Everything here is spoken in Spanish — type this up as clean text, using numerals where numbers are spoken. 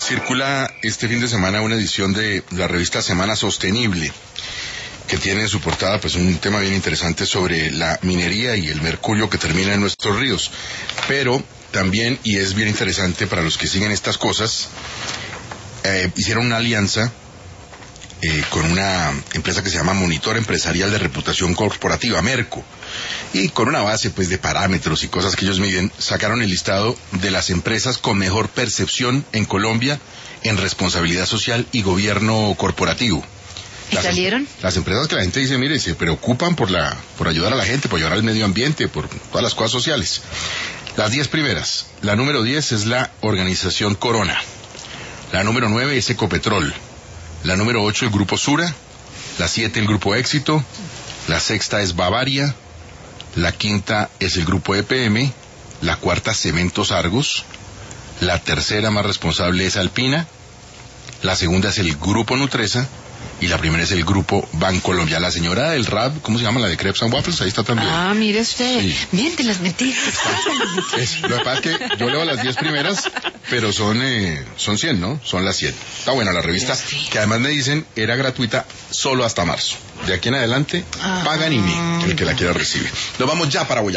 Circula este fin de semana una edición de la revista Semana Sostenible, que tiene en su portada pues un tema bien interesante sobre la minería y el mercurio que termina en nuestros ríos. Pero también, y es bien interesante para los que siguen estas cosas, hicieron una alianza con una empresa que se llama Monitor Empresarial de Reputación Corporativa, Merco, y con una base pues de parámetros y cosas que ellos miden, sacaron el listado de las empresas con mejor percepción en Colombia en responsabilidad social y gobierno corporativo. ¿Y salieron? Las empresas que la gente dice, mire, se preocupan por ayudar a la gente, por ayudar al medio ambiente, por todas las cosas sociales. Las 10 primeras. La número 10 es la Organización Corona. La número 9 es Ecopetrol. La número 8 el Grupo Sura. La 7 el Grupo Éxito. La sexta es Bavaria. La quinta es el Grupo EPM. La cuarta Cementos Argos. La tercera más responsable es Alpina. La segunda es el Grupo Nutresa. Y la primera es el Grupo Bancolombia. La señora del rap, ¿cómo se llama? La de Crepes and Waffles, ahí está también. Ah, mire usted, sí. Miente las mentiras. Lo que pasa es que yo leo las 10 primeras, pero son 100, ¿no? Son las 100. Está buena la revista, que además me dicen era gratuita solo hasta marzo. De aquí en adelante, pagan y ni el que la quiera recibe. Nos vamos ya para Boyacá.